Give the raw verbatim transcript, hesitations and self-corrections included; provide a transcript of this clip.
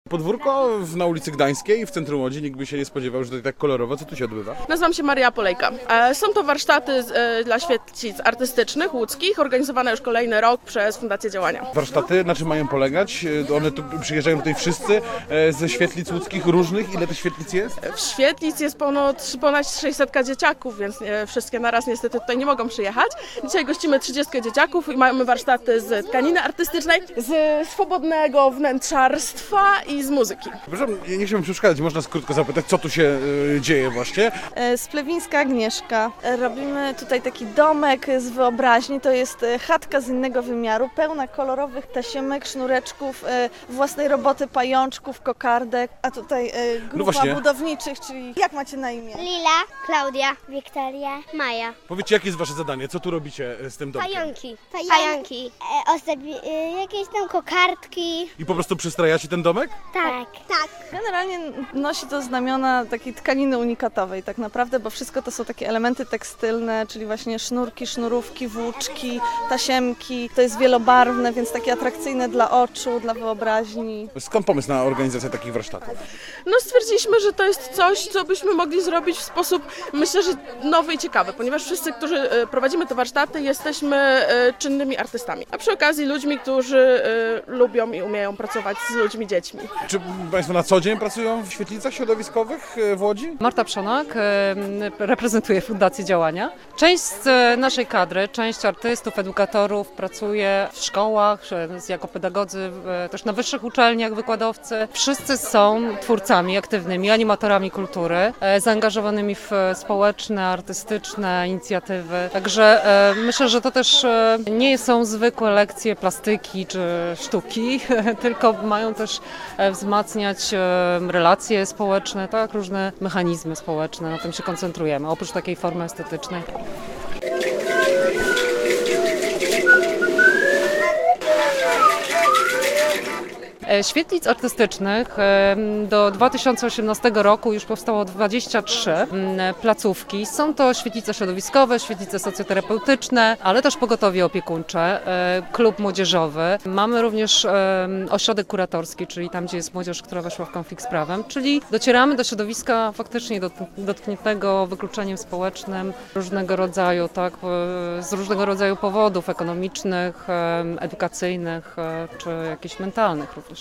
Podwórko w- na ulicy Gdańskiej w centrum Łodzi, nikt by się nie spodziewał, że to tak kolorowo. Co tu się odbywa? Nazywam się Maria Polejka. E, Są to warsztaty z- e, dla świetlic artystycznych łódzkich, organizowane już kolejny rok przez Fundację Działania. Warsztaty, na czym mają polegać? E, One tu przyjeżdżają tutaj wszyscy e, ze świetlic łódzkich różnych. Ile tych świetlic jest? W świetlic jest ponad, ponad sześćset dzieciaków, więc nie, wszystkie naraz niestety tutaj nie mogą przyjechać. Dzisiaj gościmy trzydzieści dzieciaków i mamy warsztaty z tkaniny artystycznej, z swobodnego wnętrzarstwa i z muzyki. Przepraszam, nie nie chciałbym przeszkadzać, można krótko zapytać, co tu się e, dzieje właśnie? E, Z Plewińska Agnieszka. E, Robimy tutaj taki domek z wyobraźni. To jest e, chatka z innego wymiaru, pełna kolorowych tasiemek, sznureczków, e, własnej roboty, pajączków, kokardek. A tutaj e, grupa właśnie. budowniczych, czyli jak macie na imię? Lila, Klaudia, Wiktoria, Maja. Powiedzcie, jakie jest wasze zadanie? Co tu robicie e, z tym domkiem? Pająki. Pająki. E, ozdobi, e, jakieś tam kokardki. I po prostu przystrajacie ten domek? Tak. Tak. Generalnie nosi to znamiona takiej tkaniny unikatowej tak naprawdę, bo wszystko to są takie elementy tekstylne, czyli właśnie sznurki, sznurówki, włóczki, tasiemki. To jest wielobarwne, więc takie atrakcyjne dla oczu, dla wyobraźni. Skąd pomysł na organizację takich warsztatów? No stwierdziliśmy, że to jest coś, co byśmy mogli zrobić w sposób, myślę, że nowy i ciekawy, ponieważ wszyscy, którzy e, prowadzimy te warsztaty, jesteśmy e, czynnymi artystami, a przy okazji ludźmi, którzy e, lubią i umieją pracować z ludźmi, dziećmi. Czy państwo na co dzień pracują w świetlicach środowiskowych e, w Łodzi? Marta Przonak, e, reprezentuje Fundację Działania. Część z e, naszej kadry, część artystów, edukatorów pracuje w szkołach, e, jako pedagodzy, e, też na wyższych uczelniach, wykładowcy. Wszyscy są twórcami aktywnymi, animatorami kultury, e, zaangażowanymi w e, społeczne, artystyczne inicjatywy. Także e, myślę, że to też e, nie są zwykłe lekcje plastyki czy sztuki, tylko mają też e, wzmacniać e, relacje społeczne, tak, różne mechanizmy społeczne, na tym się koncentrujemy, oprócz takiej formy estetycznej. E, Świetlic artystycznych e, do dwa tysiące osiemnastego roku już powstało dwadzieścia trzy m, placówki. Są to świetlice środowiskowe, świetlice socjoterapeutyczne, ale też pogotowie opiekuńcze, e, klub młodzieżowy. Mamy również e, ośrodek kuratorski, czyli tam, gdzie jest młodzież, która weszła w konflikt z prawem, czyli docieramy do środowiska faktycznie dot- dotkniętego wykluczeniem społecznym różnego rodzaju, tak, e, z różnego rodzaju powodów ekonomicznych, e, edukacyjnych e, czy jakichś mentalnych również.